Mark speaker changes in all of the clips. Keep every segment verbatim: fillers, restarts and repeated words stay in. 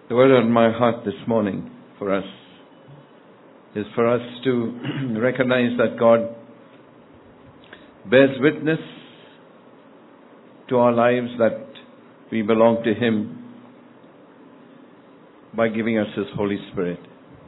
Speaker 1: The word on my heart this morning for us is for us to recognize that God bears witness to our lives that we belong to Him by giving us His Holy Spirit.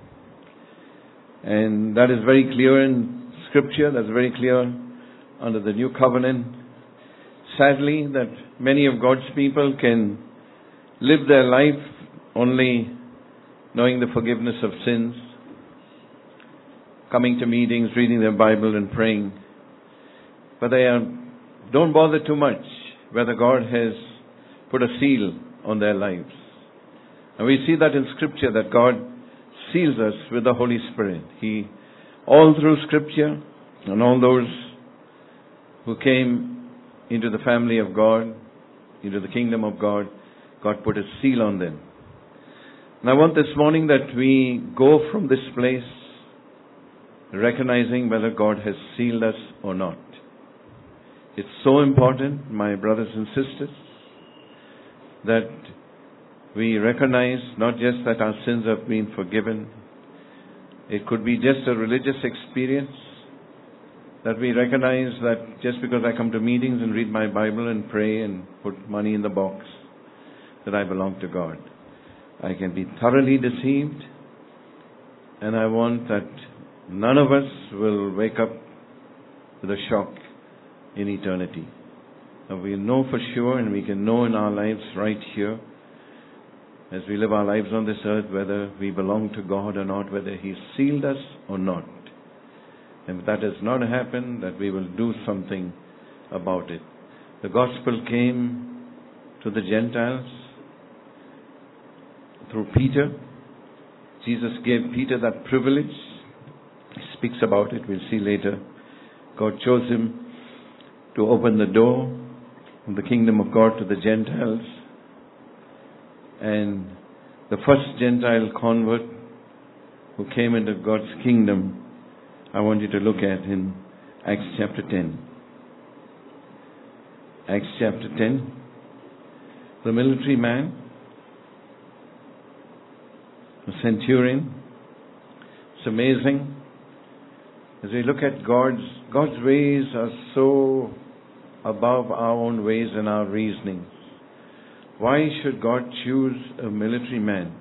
Speaker 1: And that is very clear in Scripture, that's very clear under the New Covenant. Sadly, that many of God's people can live their life only knowing the forgiveness of sins, coming to meetings, reading their Bible and praying. But they are, don't bother too much whether God has put a seal on their lives. And we see that in Scripture, that God seals us with the Holy Spirit. He, all through Scripture, and all those who came into the family of God, into the kingdom of God, God put a seal on them. And I want this morning that we go from this place recognizing whether God has sealed us or not. It's so important, my brothers and sisters, that we recognize not just that our sins have been forgiven. It could be just a religious experience, that we recognize that just because I come to meetings and read my Bible and pray and put money in the box, that I belong to God. I can be thoroughly deceived, and I want that none of us will wake up with a shock in eternity. And we know for sure, and we can know in our lives right here, as we live our lives on this earth, whether we belong to God or not, whether He sealed us or not. And if that has not happened, that we will do something about it. The gospel came to the Gentiles through Peter. Jesus gave Peter that privilege. He speaks about it, we'll see later. God chose him to open the door of the kingdom of God to the Gentiles. And the first Gentile convert who came into God's kingdom, I want you to look at in Acts chapter ten. Acts chapter ten. The military man, a centurion. It's amazing. As we look at God's, God's ways are so above our own ways and our reasonings. Why should God choose a military man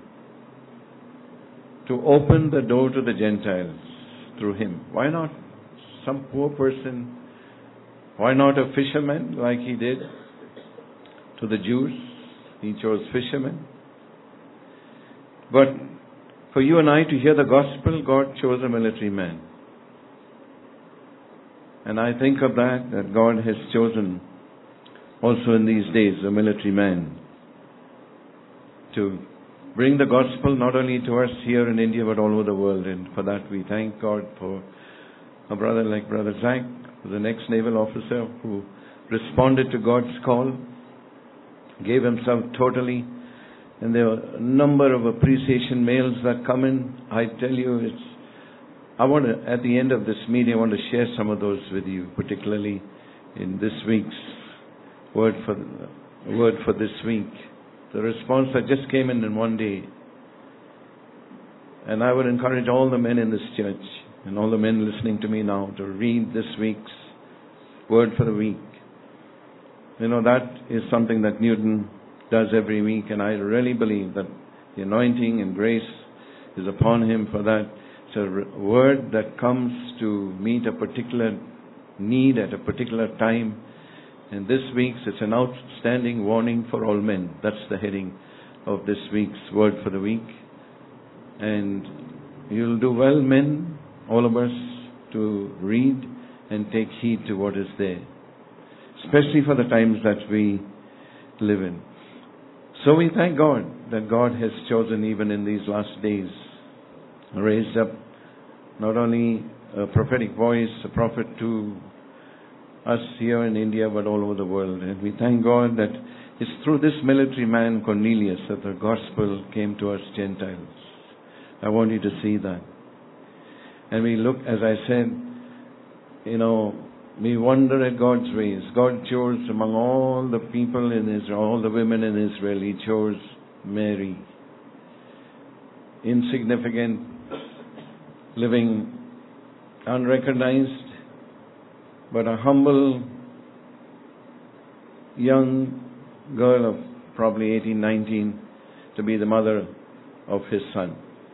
Speaker 1: to open the door to the Gentiles through him? Why not some poor person? Why not a fisherman like He did to the Jews? He chose fishermen. But for you and I to hear the gospel, God chose a military man. And I think of that, that God has chosen also in these days a military man to bring the gospel not only to us here in India but all over the world. And for that we thank God for a brother like Brother Zach, who's an ex-naval officer who responded to God's call, gave himself totally. And there are a number of appreciation mails that come in. I tell you, it's, I want to, at the end of this meeting, I want to share some of those with you, particularly in this week's word for, word for this week. The response that just came in in one day. And I would encourage all the men in this church and all the men listening to me now to read this week's word for the week. You know, that is something that Newton does every week, and I really believe that the anointing and grace is upon him for that. It's a word that comes to meet a particular need at a particular time. And this week's, it's an outstanding warning for all men. That's the heading of this week's word for the week. And you'll do well, men, all of us, to read and take heed to what is there, especially for the times that we live in. So we thank God that God has chosen, even in these last days, raised up not only a prophetic voice, a prophet to us here in India, but all over the world. And we thank God that it's through this military man, Cornelius, that the gospel came to us Gentiles. I want you to see that. And we look, as I said, you know, we wonder at God's ways. God chose among all the people in Israel, all the women in Israel, He chose Mary. insignificant, living unrecognized, but a humble young girl of probably eighteen, nineteen to be the mother of his son.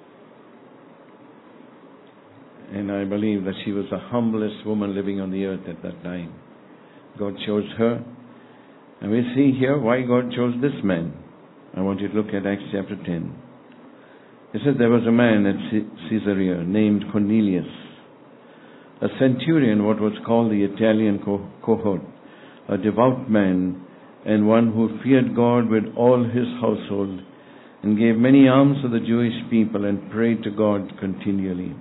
Speaker 1: And I believe that she was the humblest woman living on the earth at that time. God chose her. And we see here why God chose this man. I want you to look at Acts chapter ten. It says there was a man at Caesarea named Cornelius, a centurion, what was called the Italian cohort, a devout man, and one who feared God with all his household, and gave many alms to the Jewish people, and prayed to God continually.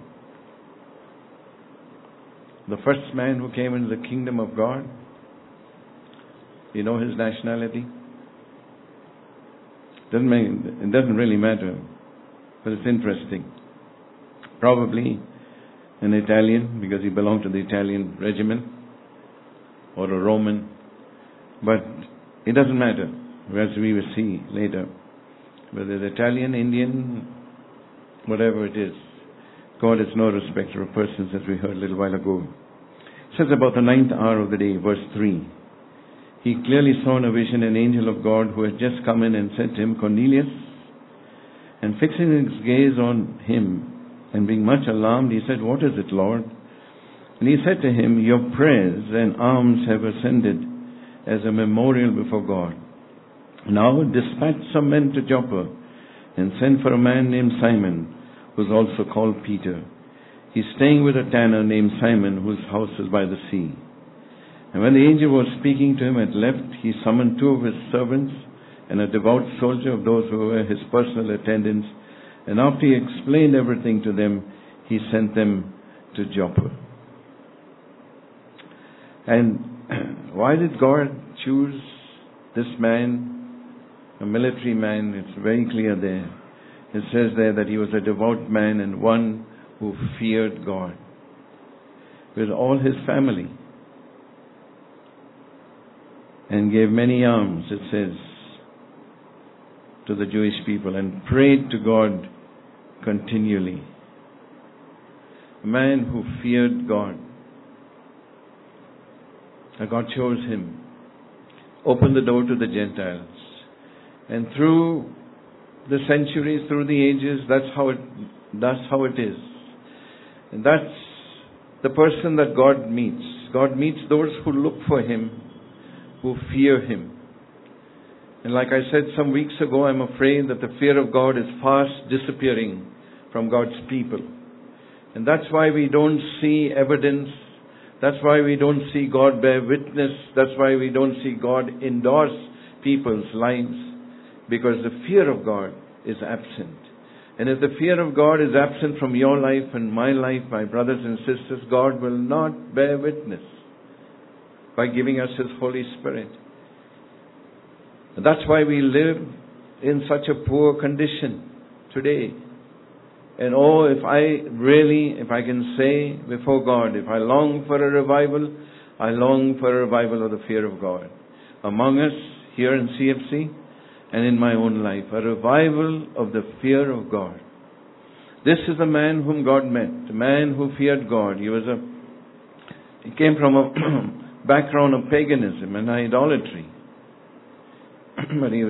Speaker 1: The first man who came into the kingdom of God, you know his nationality? Doesn't make, it doesn't really matter, but it's interesting. Probably an Italian, because he belonged to the Italian regiment, or a Roman, but it doesn't matter, as we will see later. Whether it's Italian, Indian, whatever it is, God is no respecter of persons, as we heard a little while ago. It says about the ninth hour of the day, verse three. He clearly saw in a vision an angel of God who had just come in and said to him, Cornelius. And fixing his gaze on him, and being much alarmed, he said, What is it, Lord? And he said to him, Your prayers and alms have ascended as a memorial before God. Now dispatch some men to Joppa, and send for a man named Simon, who is also called Peter. He's staying with a tanner named Simon, whose house is by the sea. And when the angel was speaking to him at left, he summoned two of his servants and a devout soldier of those who were his personal attendants. And after he explained everything to them, he sent them to Joppa. And why did God choose this man, a military man? It's very clear there. It says there that he was a devout man and one who feared God with all his family, and gave many alms, it says, to the Jewish people, and prayed to God continually. A man who feared God. And God chose him, opened the door to the Gentiles, and through the centuries, through the ages, that's how it, that's how it is. And that's the person that God meets. God meets those who look for Him, who fear Him. And like I said some weeks ago, I'm afraid that the fear of God is fast disappearing from God's people. And that's why we don't see evidence. That's why we don't see God bear witness. That's why we don't see God endorse people's lives. Because the fear of God is absent. And if the fear of God is absent from your life and my life, my brothers and sisters, God will not bear witness by giving us His Holy Spirit. And that's why we live in such a poor condition today. And oh, if I really, if I can say before God, if I long for a revival, I long for a revival of the fear of God. Among us, here in C F C, and in my own life, a revival of the fear of God. This is a man whom God met, a man who feared God. He was a, he came from a background of paganism and idolatry. But he,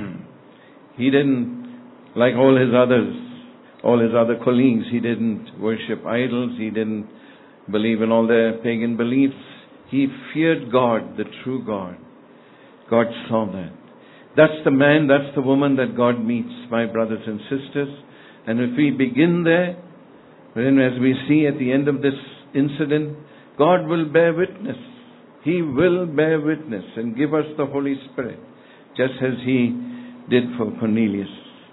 Speaker 1: he didn't, like all his others, all his other colleagues, he didn't worship idols, he didn't believe in all their pagan beliefs. He feared God, the true God. God saw that. That's the man, that's the woman that God meets, my brothers and sisters. And if we begin there, then as we see at the end of this incident, God will bear witness. He will bear witness and give us the Holy Spirit, just as He did for Cornelius.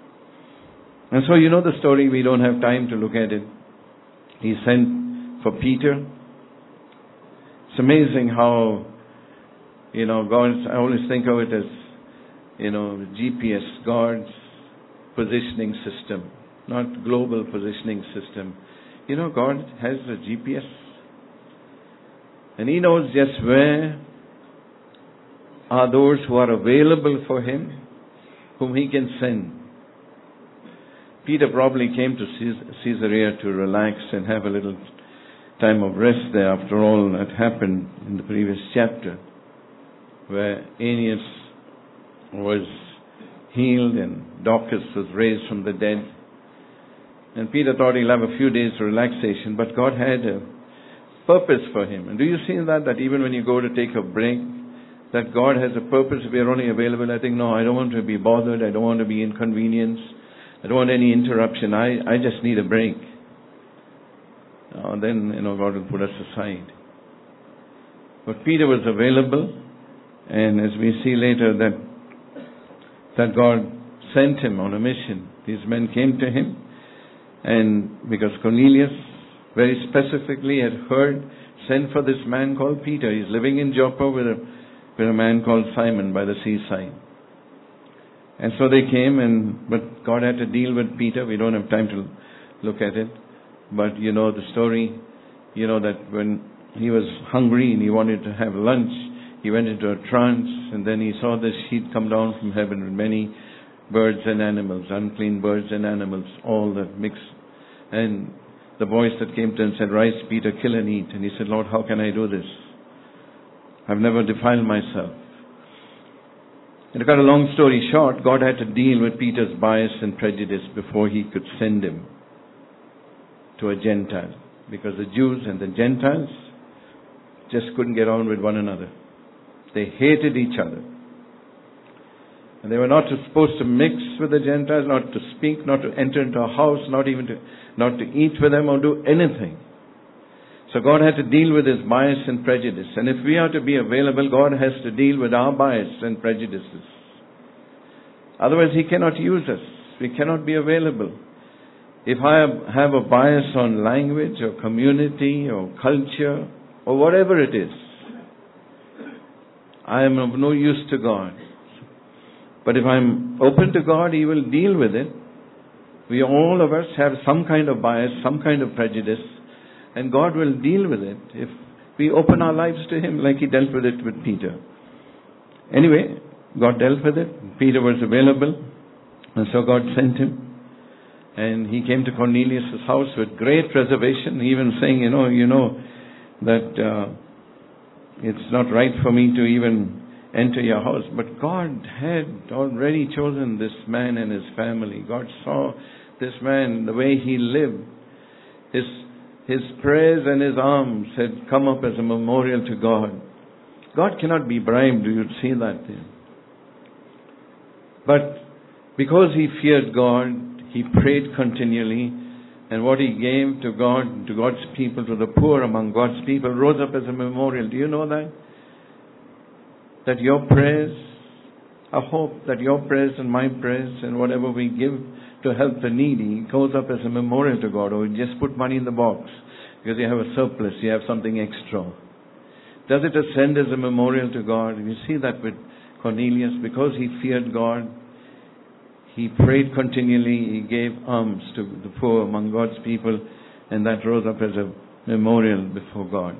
Speaker 1: And so you know the story, we don't have time to look at it. He sent for Peter. It's amazing how, you know, God, I always think of it as, you know, G P S, God's positioning system, not global positioning system. You know, God has a G P S. And He knows just where are those who are available for Him, whom He can send. Peter probably came to Caesarea to relax and have a little time of rest there. After all, that happened in the previous chapter, where Aeneas was healed and Dorcas was raised from the dead. And Peter thought he'll have a few days of relaxation, but God had a purpose for him. And do you see that, that even when you go to take a break, that God has a purpose? If we are only available, I think, no, I don't want to be bothered, I don't want to be inconvenienced, I don't want any interruption, I, I just need a break. Uh, then, you know, God will put us aside. But Peter was available, and as we see later that that God sent him on a mission. These men came to him, and because Cornelius very specifically had heard, send for this man called Peter. He's living in Joppa with a, with a man called Simon by the seaside. And so they came, and but God had to deal with Peter. We don't have time to look at it. But you know the story, you know that when he was hungry and he wanted to have lunch, he went into a trance, and then he saw this sheet come down from heaven with many birds and animals, unclean birds and animals, all that mixed. And the voice that came to him said, rise, Peter, kill and eat. And he said, Lord, how can I do this? I've never defiled myself. And to cut a long story short, God had to deal with Peter's bias and prejudice before he could send him to a Gentile. Because the Jews and the Gentiles just couldn't get on with one another. They hated each other. And they were not supposed to mix with the Gentiles, not to speak, not to enter into a house, not even to, not to eat with them or do anything. So God had to deal with his bias and prejudice. And if we are to be available, God has to deal with our bias and prejudices. Otherwise, he cannot use us. We cannot be available. If I have a bias on language or community or culture or whatever it is, I am of no use to God. But if I'm open to God, he will deal with it. We, all of us, have some kind of bias, some kind of prejudice, and God will deal with it if we open our lives to him like he dealt with it with Peter. Anyway, God dealt with it. Peter was available, and so God sent him. And he came to Cornelius' house with great reservation, even saying, you know, you know that uh, it's not right for me to even enter your house. But God had already chosen this man and his family. God saw this man, the way he lived. His, his prayers and his alms had come up as a memorial to God. God cannot be bribed. You see that there. But because he feared God, he prayed continually, and what he gave to God, to God's people, to the poor among God's people, rose up as a memorial. Do you know that? That your prayers, I hope that your prayers and my prayers and whatever we give to help the needy goes up as a memorial to God, or we just put money in the box because you have a surplus, you have something extra. Does it ascend as a memorial to God? You see that with Cornelius, because he feared God, he prayed continually, he gave alms to the poor among God's people, and that rose up as a memorial before God.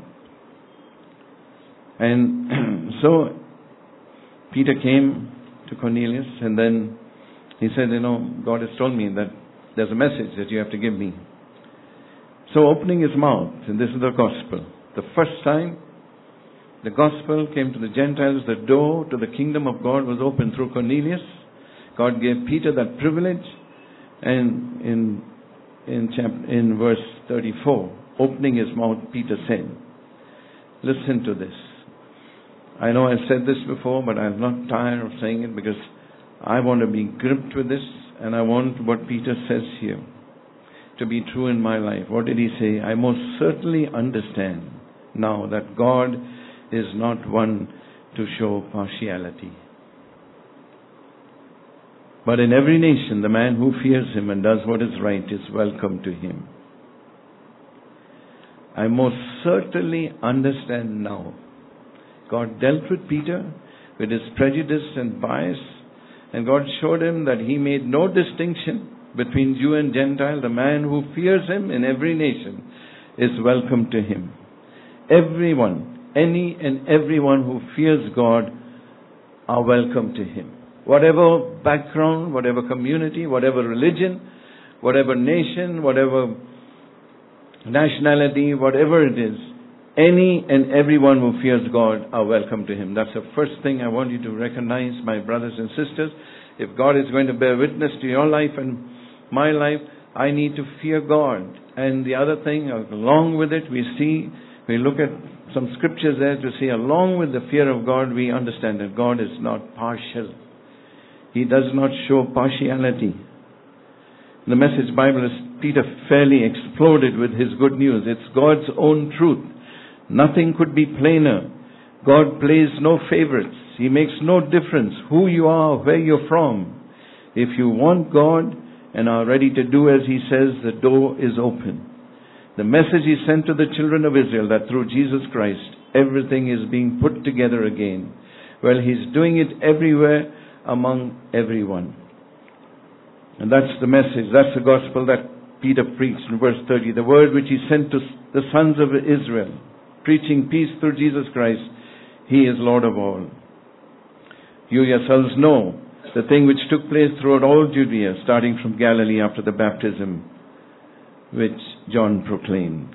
Speaker 1: And so Peter came to Cornelius, and then he said, you know, God has told me that there's a message that you have to give me. So opening his mouth, and this is the gospel. The first time the gospel came to the Gentiles, the door to the kingdom of God was opened through Cornelius. God gave Peter that privilege, and in in chapter, in verse thirty-four, opening his mouth, Peter said, listen to this. I know I've said this before, but I'm not tired of saying it because I want to be gripped with this, and I want what Peter says here to be true in my life. What did he say? I most certainly understand now that God is not one to show partiality. But in every nation, the man who fears him and does what is right is welcome to him. I most certainly understand now. God dealt with Peter with his prejudice and bias, and God showed him that he made no distinction between Jew and Gentile. The man who fears him in every nation is welcome to him. Everyone, any and everyone who fears God are welcome to him. Whatever background, whatever community, whatever religion, whatever nation, whatever nationality, whatever it is, any and everyone who fears God are welcome to Him. That's the first thing I want you to recognize, my brothers and sisters. If God is going to bear witness to your life and my life, I need to fear God. And the other thing, along with it, we see, we look at some scriptures there to see, along with the fear of God, we understand that God is not partial. He does not show partiality. The Message Bible is, Peter fairly exploded with his good news. It's God's own truth. Nothing could be plainer. God plays no favorites. He makes no difference who you are, where you're from. If you want God and are ready to do as He says, the door is open. The message He sent to the children of Israel, that through Jesus Christ, everything is being put together again. Well, He's doing it everywhere, among everyone. And that's the message, that's the gospel that Peter preached in verse thirty. The word which he sent to the sons of Israel, preaching peace through Jesus Christ. He is Lord of all. You yourselves know the thing which took place throughout all Judea, starting from Galilee after the baptism which John proclaimed.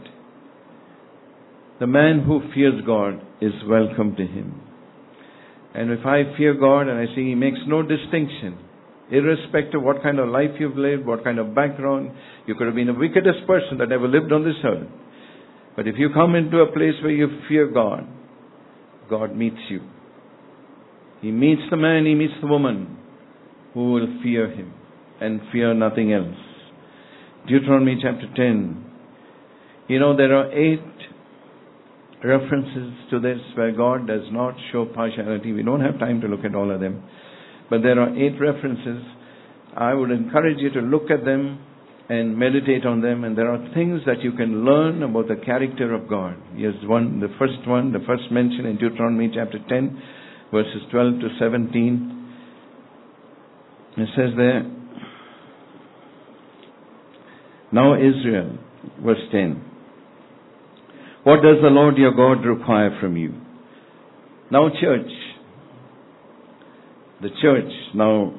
Speaker 1: The man who fears God is welcome to Him. And if I fear God and I see He makes no distinction, irrespective of what kind of life you've lived, what kind of background, you could have been the wickedest person that ever lived on this earth. But if you come into a place where you fear God, God meets you. He meets the man, He meets the woman who will fear Him and fear nothing else. Deuteronomy chapter ten. You know, there are eight references to this where God does not show partiality. We don't have time to look at all of them. But there are eight references. I would encourage you to look at them and meditate on them. And there are things that you can learn about the character of God. Here's one, the first one, the first mention in Deuteronomy chapter ten, verses twelve to seventeen. It says there, now Israel, verse ten. What does the Lord your God require from you? Now church, the church now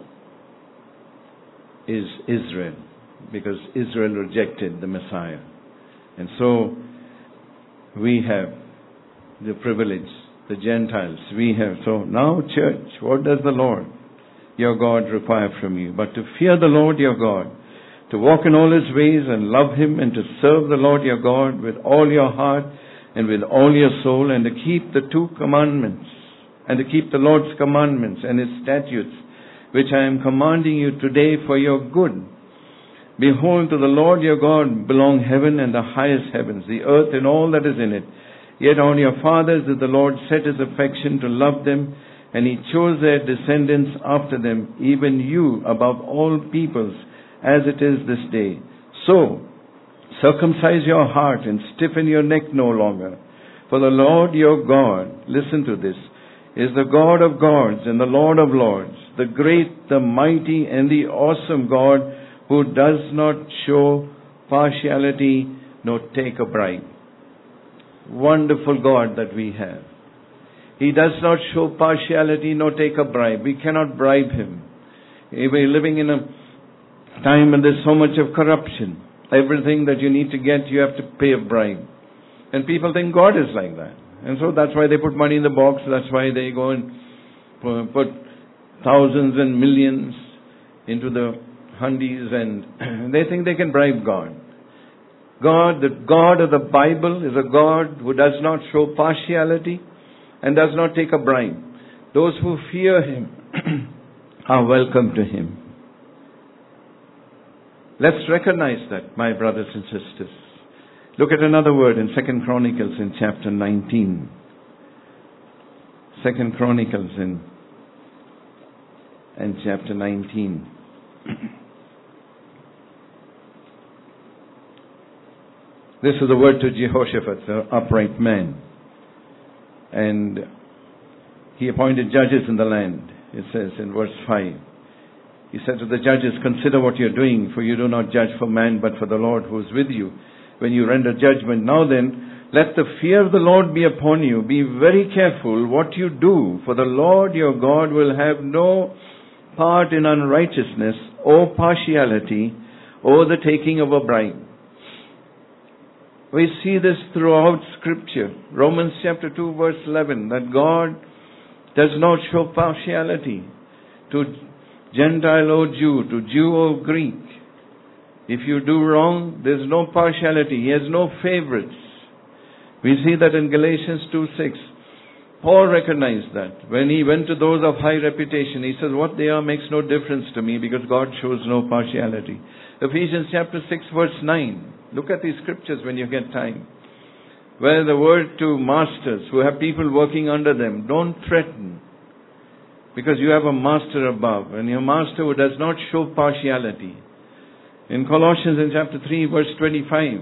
Speaker 1: is Israel, because Israel rejected the Messiah. And so we have the privilege, the Gentiles, we have. So now church, what does the Lord your God require from you? But to fear the Lord your God, to walk in all His ways and love Him, and to serve the Lord your God with all your heart and with all your soul, and to keep the two commandments, and to keep the Lord's commandments and His statutes, which I am commanding you today for your good. Behold, to the Lord your God belong heaven and the highest heavens, the earth and all that is in it. Yet on your fathers did the Lord set His affection to love them, and He chose their descendants after them, even you above all peoples, as it is this day. So, circumcise your heart and stiffen your neck no longer. For the Lord your God, listen to this, is the God of gods and the Lord of lords, the great, the mighty, and the awesome God, who does not show partiality nor take a bribe. Wonderful God that we have. He does not show partiality nor take a bribe. We cannot bribe Him. We're living in a time when there's so much of corruption. Everything that you need to get, you have to pay a bribe. And people think God is like that. And so that's why they put money in the box. That's why they go and put thousands and millions into the hundies, and they think they can bribe God. God, the God of the Bible, is a God who does not show partiality and does not take a bribe. Those who fear Him are welcome to Him. Let's recognize that, my brothers and sisters. Look at another word in Second Chronicles in chapter nineteen. Second Chronicles in, in chapter nineteen. This is the word to Jehoshaphat, the upright man. And he appointed judges in the land. It says in verse five. He said to the judges, consider what you're doing, for you do not judge for man, but for the Lord who is with you, when you render judgment. Now then, let the fear of the Lord be upon you. Be very careful what you do, for the Lord your God will have no part in unrighteousness or partiality or the taking of a bribe. We see this throughout Scripture. Romans chapter two verse eleven, that God does not show partiality to Gentile or Jew, to Jew or Greek. If you do wrong, there's no partiality. He has no favorites. We see that in Galatians two six. Paul recognized that. When he went to those of high reputation, he says, what they are makes no difference to me because God shows no partiality. Ephesians chapter six verse nine. Look at these scriptures when you get time. Where the word to masters who have people working under them, don't threaten. Because you have a master above, and your master who does not show partiality. In Colossians in chapter three verse twenty-five,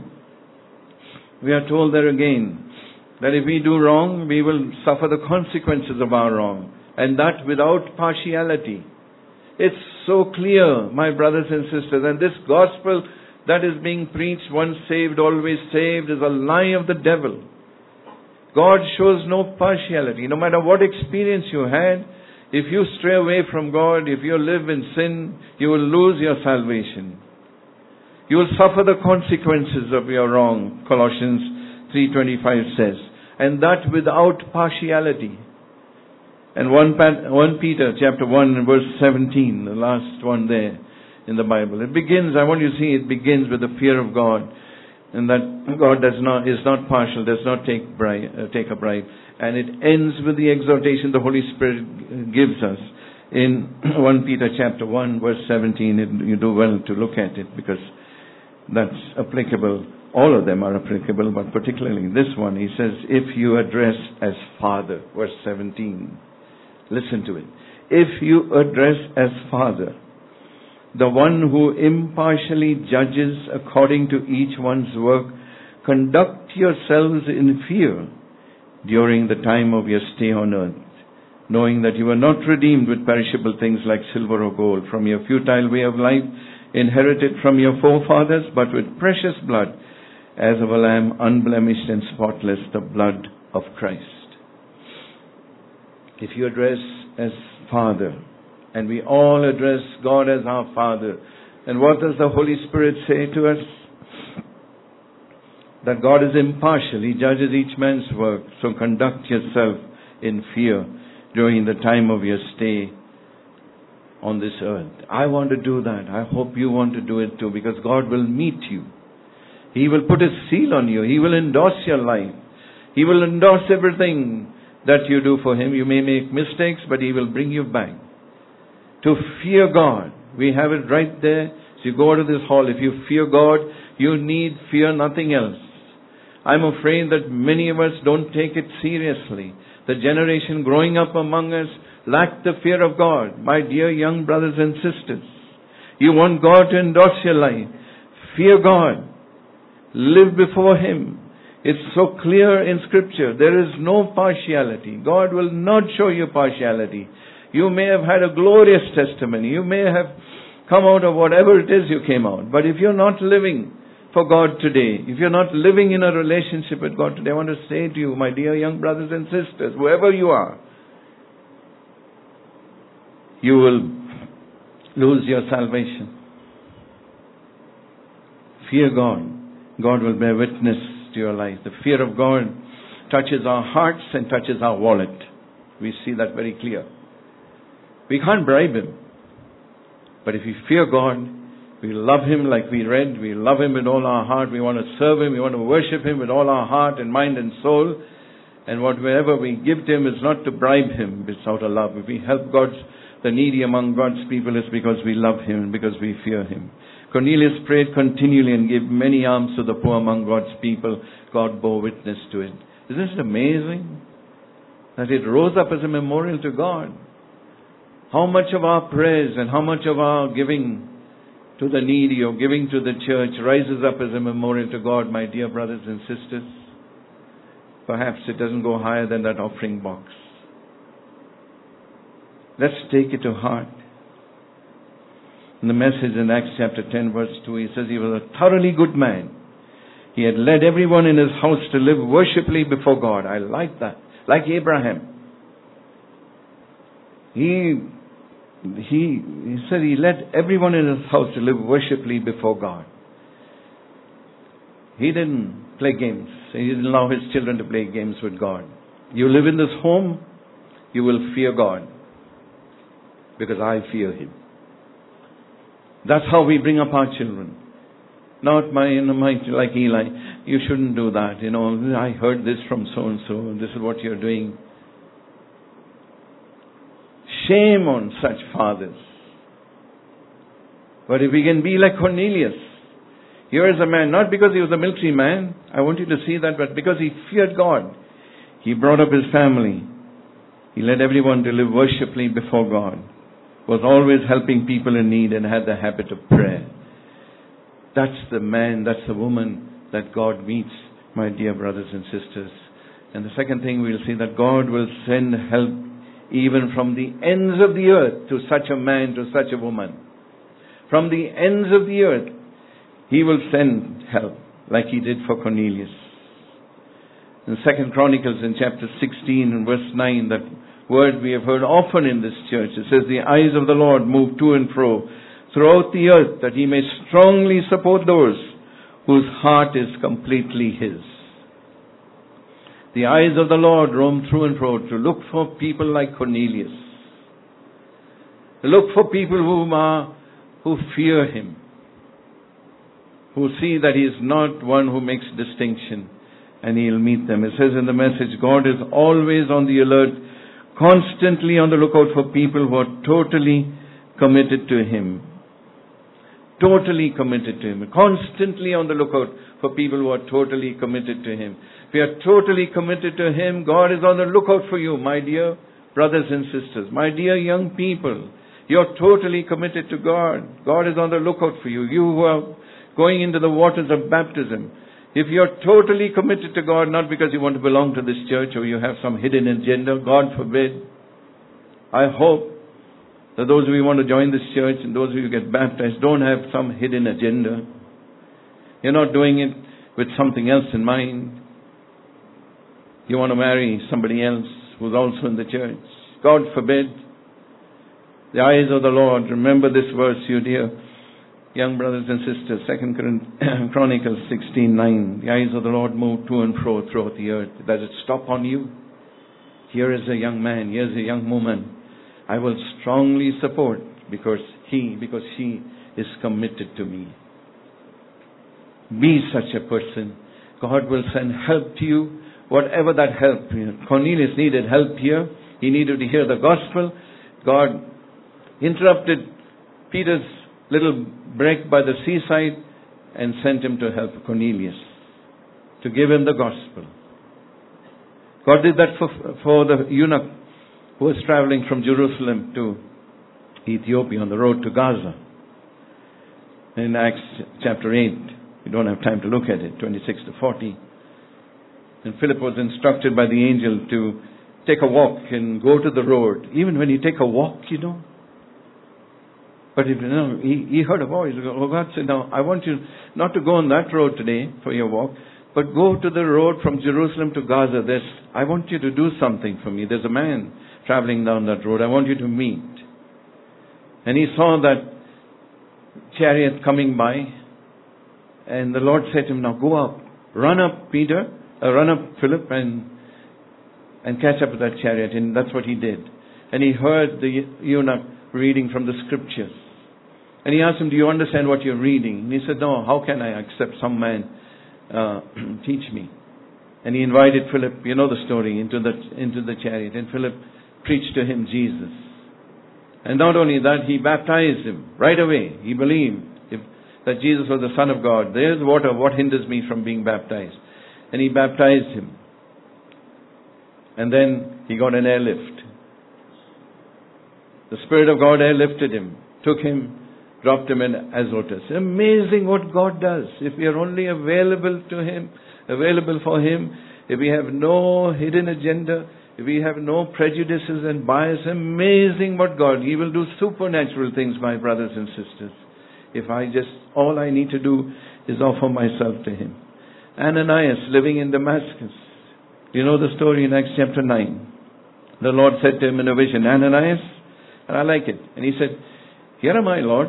Speaker 1: we are told there again, that if we do wrong, we will suffer the consequences of our wrong. And that without partiality. It's so clear, my brothers and sisters. And this gospel that is being preached, once saved, always saved, is a lie of the devil. God shows no partiality. No matter what experience you had, if you stray away from God, if you live in sin, you will lose your salvation. You will suffer the consequences of your wrong, Colossians three twenty-five says. And that without partiality. And First Peter chapter one verse seventeen, the last one there in the Bible. It begins, I want you to see, it begins with the fear of God. And that God does not, is not partial, does not take bribe, uh, take a bribe. And it ends with the exhortation the Holy Spirit gives us. In First Peter chapter one verse seventeen, it, you do well to look at it because that's applicable. All of them are applicable, but particularly this one. He says, if you address as Father, verse seventeen. Listen to it. If you address as Father, the one who impartially judges according to each one's work, conduct yourselves in fear during the time of your stay on earth, knowing that you are not redeemed with perishable things like silver or gold from your futile way of life, inherited from your forefathers, but with precious blood, as of a lamb, unblemished and spotless, the blood of Christ. If you address as Father, and we all address God as our Father, and what does the Holy Spirit say to us? That God is impartial. He judges each man's work. So conduct yourself in fear during the time of your stay on this earth. I want to do that. I hope you want to do it too, because God will meet you. He will put His seal on you. He will endorse your life. He will endorse everything that you do for Him. You may make mistakes, but He will bring you back. To fear God. We have it right there. So you go out of this hall. If you fear God, you need fear nothing else. I'm afraid that many of us don't take it seriously. The generation growing up among us lack the fear of God. My dear young brothers and sisters, you want God to endorse your life. Fear God. Live before Him. It's so clear in Scripture. There is no partiality. God will not show you partiality. You may have had a glorious testimony. You may have come out of whatever it is you came out. But if you're not living for God today, if you're not living in a relationship with God today, I want to say to you, my dear young brothers and sisters, whoever you are, you will lose your salvation. Fear God. God will bear witness to your life. The fear of God touches our hearts and touches our wallet. We see that very clear. We can't bribe Him. But if we fear God, we love Him like we read. We love Him with all our heart. We want to serve Him. We want to worship Him with all our heart and mind and soul. And whatever we give to Him is not to bribe Him. It's out of love. If we help God's, the needy among God's people, it's because we love Him and because we fear Him. Cornelius prayed continually and gave many alms to the poor among God's people. God bore witness to it. Isn't it amazing that it rose up as a memorial to God? How much of our prayers and how much of our giving to the needy or giving to the church rises up as a memorial to God, my dear brothers and sisters? Perhaps it doesn't go higher than that offering box. Let's take it to heart. In the message in Acts chapter ten verse two, he says he was a thoroughly good man. He had led everyone in his house to live worshipfully before God. I like that. Like Abraham. He, he, he said he led everyone in his house to live worshipfully before God. He didn't play games. He didn't allow his children to play games with God. You live in this home, you will fear God, because I fear Him. That's how we bring up our children. Not my, you know, my, like Eli, you shouldn't do that. You know, I heard this from so-and-so, and this is what you're doing. Shame on such fathers. But if we can be like Cornelius, here is a man, not because he was a military man, I want you to see that, but because he feared God. He brought up his family. He led everyone to live worshipfully before God. Was always helping people in need and had the habit of prayer. That's the man, that's the woman that God meets, my dear brothers and sisters. And the second thing we'll see, that God will send help even from the ends of the earth to such a man, to such a woman. From the ends of the earth, He will send help, like He did for Cornelius. In Second Chronicles in chapter sixteen and verse nine, that word we have heard often in this church. It says, the eyes of the Lord move to and fro throughout the earth, that He may strongly support those whose heart is completely His. The eyes of the Lord roam through and fro to look for people like Cornelius. To look for people who are, who fear Him. Who see that He is not one who makes distinction, and He'll meet them. It says in the message, God is always on the alert, constantly on the lookout for people who are totally committed to Him. Totally committed to Him. Constantly on the lookout for people who are totally committed to Him. If you are totally committed to Him, God is on the lookout for you, my dear brothers and sisters. My dear young people, you're totally committed to God. God is on the lookout for you. You who are going into the waters of baptism. If you're totally committed to God, not because you want to belong to this church or you have some hidden agenda, God forbid. I hope that those of you who want to join this church and those of you who get baptized don't have some hidden agenda. You're not doing it with something else in mind. You want to marry somebody else who's also in the church. God forbid. The eyes of the Lord, remember this verse, you dear young brothers and sisters, Second Chronicles sixteen nine. The eyes of the Lord move to and fro throughout the earth. Does it stop on you? Here is a young man, here is a young woman. I will strongly support because he, because she is committed to me. Be such a person. God will send help to you, whatever that help. Cornelius needed help here. He needed to hear the gospel. God interrupted Peter's little break by the seaside and sent him to help Cornelius, to give him the gospel. God did that for, for the eunuch who was traveling from Jerusalem to Ethiopia on the road to Gaza. In Acts chapter eight, we don't have time to look at it, twenty-six to forty. And Philip was instructed by the angel to take a walk and go to the road. Even when you take a walk, you know. But if you know, he, he heard a voice. Oh, God said, "No, I want you not to go on that road today for your walk, but go to the road from Jerusalem to Gaza. There's, I want you to do something for me. There's a man traveling down that road. I want you to meet." And he saw that chariot coming by, and the Lord said to him, "Now go up, run up, Peter, uh, run up, Philip, and and catch up with that chariot." And that's what he did. And he heard the eunuch reading from the scriptures. And he asked him, "Do you understand what you're reading?" And he said, "No, how can I accept some man uh, teach me?" And he invited Philip, you know the story, into the into the chariot. And Philip preached to him Jesus. And not only that, he baptized him right away. He believed if, that Jesus was the Son of God. There's water. What hinders me from being baptized? And he baptized him. And then he got an airlift. The Spirit of God airlifted him, took him, dropped him in Azotus. Amazing what God does. If we are only available to Him, available for Him, if we have no hidden agenda, if we have no prejudices and bias, amazing what God, He will do supernatural things, my brothers and sisters. If I just, all I need to do is offer myself to Him. Ananias living in Damascus. You know the story in Acts chapter nine. The Lord said to him in a vision, "Ananias?" And I like it. And he said, here am I, Lord,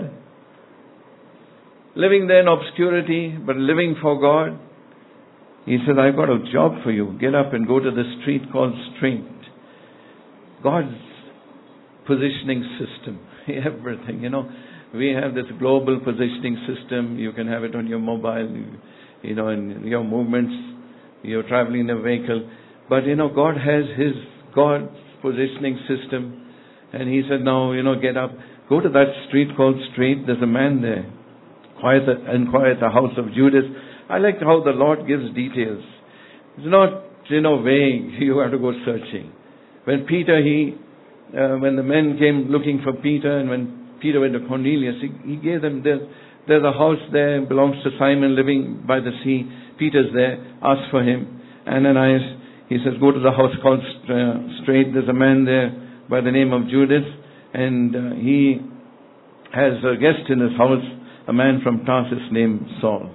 Speaker 1: living there in obscurity, but living for God. He said, I've got a job for you. Get up and go to the street called Straight. God's positioning system. Everything, you know. We have this global positioning system. You can have it on your mobile, you know, in your movements. You're traveling in a vehicle. But, you know, God has His God's positioning system. And He said, now, you know, get up. Go to that street called Straight. There's a man there. Quiet the, inquire at the house of Judas. I like how the Lord gives details. It's not, you know, vague. You have to go searching. When Peter, he, uh, when the men came looking for Peter, and when Peter went to Cornelius, he, he gave them, there's, there's a house there, belongs to Simon living by the sea. Peter's there, ask for him. Ananias, he says, go to the house called uh, Straight. There's a man there by the name of Judas, and uh, he has a guest in his house, a man from Tarsus named Saul.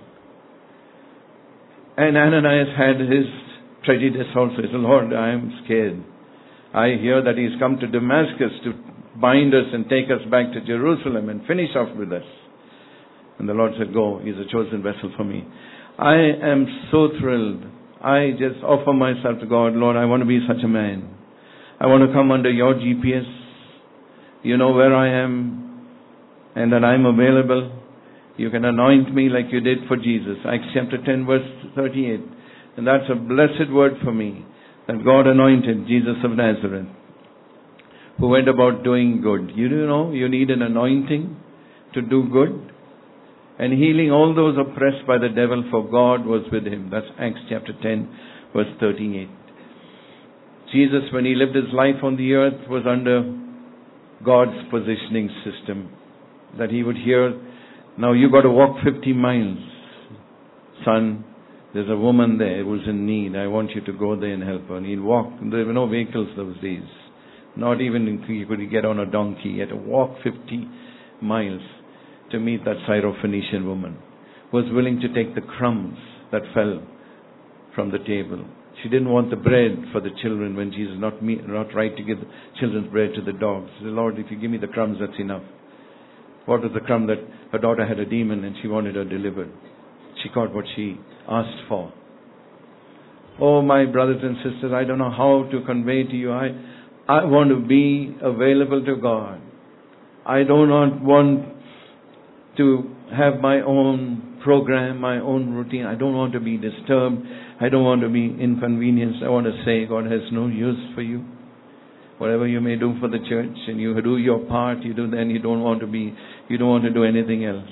Speaker 1: And Ananias had his prejudice also. He said, Lord, I am scared. I hear that he's come to Damascus to bind us and take us back to Jerusalem and finish off with us. And the Lord said, go, he's a chosen vessel for me. I am so thrilled. I just offer myself to God. Lord, I want to be such a man. I want to come under your G P S. You know where I am and that I'm available. You can anoint me like you did for Jesus. Acts chapter ten verse thirty-eight. And that's a blessed word for me. That God anointed Jesus of Nazareth, who went about doing good. You do know you need an anointing to do good. And healing all those oppressed by the devil, for God was with him. That's Acts chapter ten verse thirty-eight. Jesus, when he lived his life on the earth, was under God's positioning system. That he would hear, now you got to walk fifty miles. Son, there's a woman there who's in need. I want you to go there and help her. And he'd walk. There were no vehicles those days. Not even could he get on a donkey. He had to walk fifty miles to meet that Syrophoenician woman who was willing to take the crumbs that fell from the table. She didn't want the bread for the children when Jesus, not me, not right to give the children's bread to the dogs. She said, Lord, if you give me the crumbs, that's enough. What was the crumb? That her daughter had a demon and she wanted her delivered. She got what she asked for. Oh, my brothers and sisters, I don't know how to convey to you. I, I want to be available to God. I do not want to have my own program, my own routine. I don't want to be disturbed. I don't want to be inconvenienced. I want to say God has no use for you. Whatever you may do for the church, and you do your part, you do then you don't want to be, you don't want to do anything else.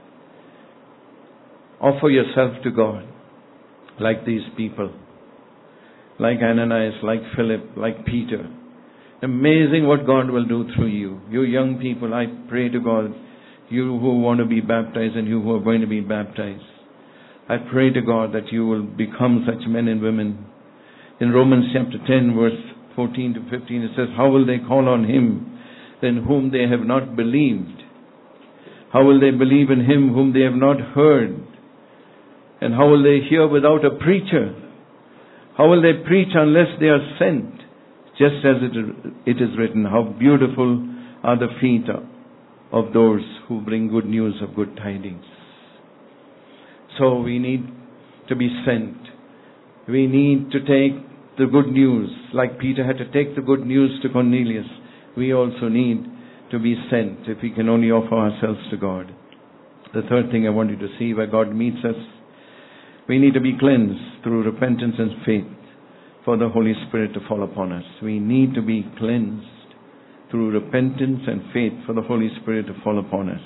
Speaker 1: Offer yourself to God, like these people, like Ananias, like Philip, like Peter. Amazing what God will do through you. You young people, I pray to God, you who want to be baptized and you who are going to be baptized, I pray to God that you will become such men and women. In Romans chapter ten, verse fourteen to fifteen, it says, how will they call on him in whom they have not believed? How will they believe in him whom they have not heard? And how will they hear without a preacher? How will they preach unless they are sent? Just as it is written, how beautiful are the feet of those who bring good news of good tidings. So we need to be sent. We need to take the good news, like Peter had to take the good news to Cornelius. We also need to be sent if we can only offer ourselves to God. The third thing I want you to see where God meets us, we need to be cleansed through repentance and faith for the Holy Spirit to fall upon us. We need to be cleansed through repentance and faith for the Holy Spirit to fall upon us.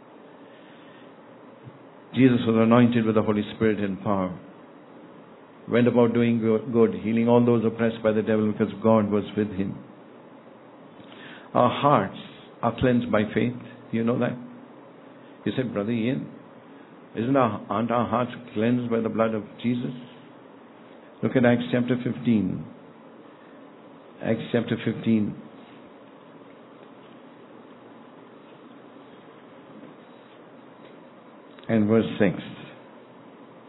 Speaker 1: Jesus was anointed with the Holy Spirit and power. Went about doing good, healing all those oppressed by the devil because God was with him. Our hearts are cleansed by faith. You know that? You said, Brother Ian, isn't our, aren't our hearts cleansed by the blood of Jesus? Look at Acts chapter fifteen. Acts chapter fifteen. And verse six.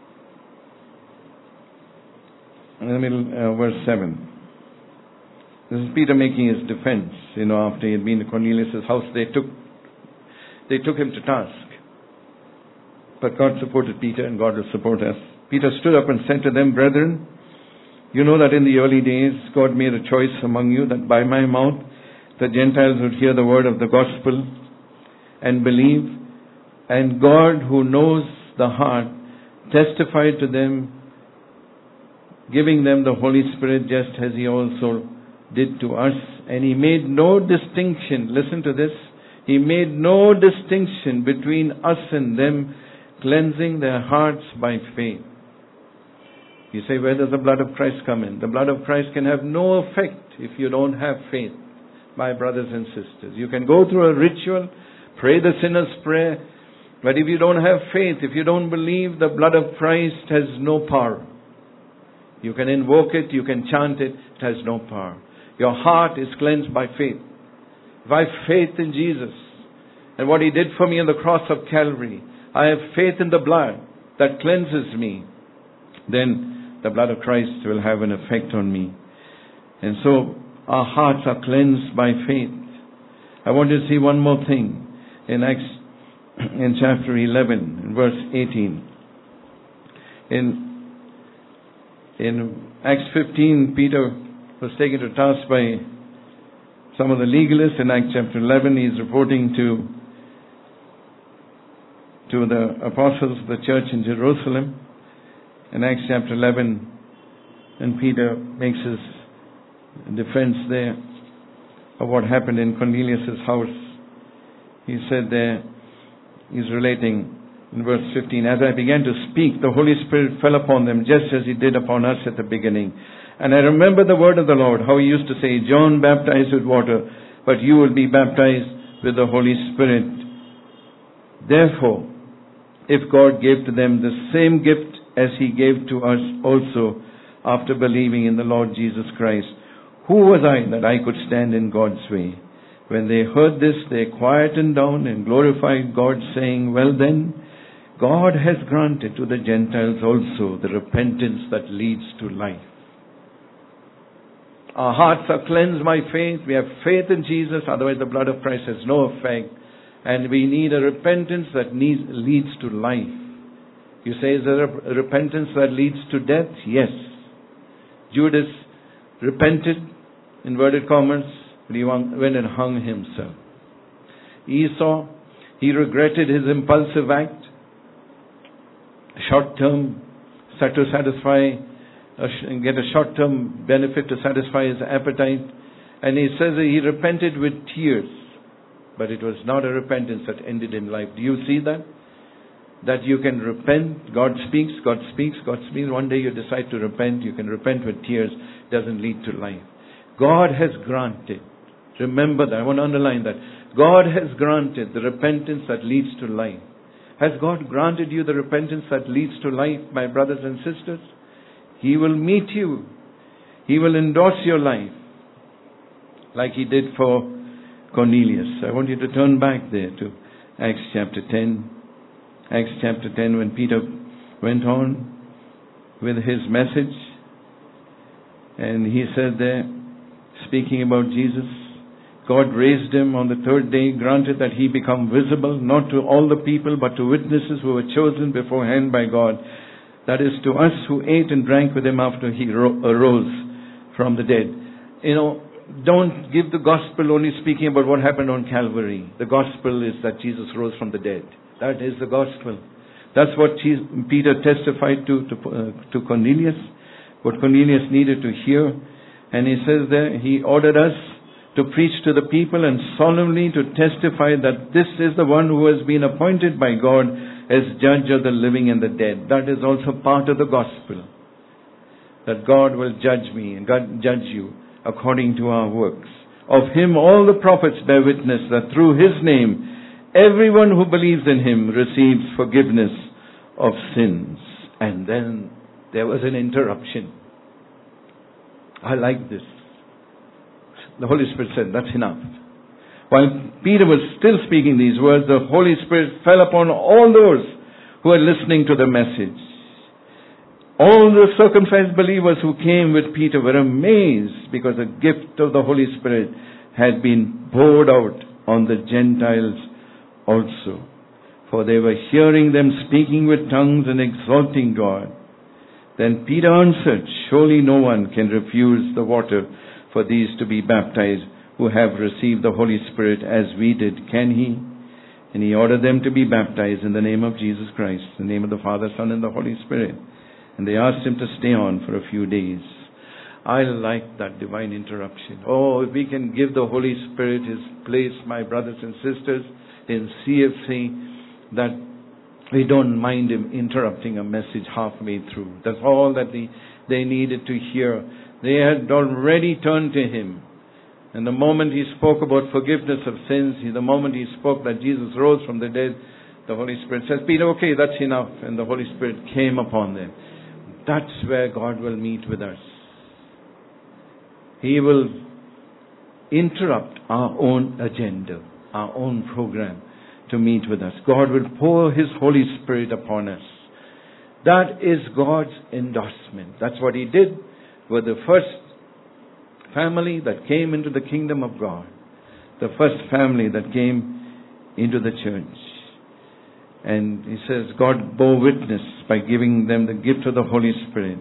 Speaker 1: In the middle, uh, verse seven. This is Peter making his defense. You know, after he had been to Cornelius' house, they took they took him to task. But God supported Peter, and God will support us. Peter stood up and said to them, "Brethren, you know that in the early days God made a choice among you that by my mouth the Gentiles would hear the word of the gospel and believe. And God, who knows the heart, testified to them, giving them the Holy Spirit just as He also did to us. And He made no distinction," listen to this, He made no distinction between us and them, cleansing their hearts by faith. You say, where does the blood of Christ come in? The blood of Christ can have no effect if you don't have faith, my brothers and sisters. You can go through a ritual, pray the sinner's prayer, but if you don't have faith, if you don't believe, the blood of Christ has no power. You can invoke it, you can chant it, it has no power. Your heart is cleansed by faith. If I have faith in Jesus and what He did for me on the cross of Calvary, I have faith in the blood that cleanses me, then the blood of Christ will have an effect on me. And so our hearts are cleansed by faith. I want to see one more thing in Acts, in chapter eleven, in verse eighteen. In, in Acts fifteen, Peter was taken to task by some of the legalists. In Acts chapter eleven, he's reporting to to the apostles of the church in Jerusalem. In Acts chapter eleven, and Peter makes his defense there of what happened in Cornelius' house. He said there, he's relating in verse fifteen, "As I began to speak, the Holy Spirit fell upon them just as He did upon us at the beginning. And I remember the word of the Lord, how He used to say, John baptized with water, but you will be baptized with the Holy Spirit. Therefore, if God gave to them the same gift as He gave to us also after believing in the Lord Jesus Christ, who was I that I could stand in God's way?" When they heard this, they quietened down and glorified God, saying, "Well then, God has granted to the Gentiles also the repentance that leads to life." Our hearts are cleansed by faith. We have faith in Jesus, otherwise the blood of Christ has no effect. And we need a repentance that needs, leads to life. You say, is there a repentance that leads to death? Yes. Judas repented, inverted commas, but he went and hung himself. Esau, he regretted his impulsive act, short-term, to satisfy, uh, get a short-term benefit to satisfy his appetite. And he says that he repented with tears, but it was not a repentance that ended in life. Do you see that? That you can repent, God speaks, God speaks, God speaks. One day you decide to repent, you can repent with tears, doesn't lead to life. God has granted, remember that, I want to underline that. God has granted the repentance that leads to life. Has God granted you the repentance that leads to life, my brothers and sisters? He will meet you. He will endorse your life, like He did for Cornelius. I want you to turn back there to Acts chapter ten. Acts chapter ten, when Peter went on with his message, and he said there, speaking about Jesus, God raised Him on the third day, granted that He become visible, not to all the people, but to witnesses who were chosen beforehand by God. That is, to us who ate and drank with Him after He ro- arose from the dead. You know, don't give the gospel only speaking about what happened on Calvary. The gospel is that Jesus rose from the dead. That is the gospel. That's what Jesus, Peter testified to to, uh, to Cornelius, what Cornelius needed to hear. And he says there, he ordered us to preach to the people and solemnly to testify that this is the one who has been appointed by God as judge of the living and the dead. That is also part of the gospel. That God will judge me and God judge you according to our works. Of Him all the prophets bear witness that through His name everyone who believes in Him receives forgiveness of sins. And then there was an interruption. I like this. The Holy Spirit said, that's enough. While Peter was still speaking these words, the Holy Spirit fell upon all those who were listening to the message. All the circumcised believers who came with Peter were amazed because the gift of the Holy Spirit had been poured out on the Gentiles also. For they were hearing them speaking with tongues and exalting God. Then Peter answered, surely no one can refuse the water for these to be baptized who have received the Holy Spirit as we did, can he? And he ordered them to be baptized in the name of Jesus Christ, the name of the Father, Son, and the Holy Spirit. And they asked him to stay on for a few days. I like that divine interruption. Oh, if we can give the Holy Spirit his place, my brothers and sisters, in C F C, that we don't mind him interrupting a message halfway through. That's all that they, they needed to hear. They had already turned to him. And the moment he spoke about forgiveness of sins, the moment he spoke that Jesus rose from the dead, the Holy Spirit says, Peter, okay, that's enough. And the Holy Spirit came upon them. That's where God will meet with us. He will interrupt our own agenda, our own program to meet with us. God will pour his Holy Spirit upon us. That is God's endorsement. That's what he did with the first family that came into the kingdom of God. The first family that came into the church. And he says, God bore witness by giving them the gift of the Holy Spirit.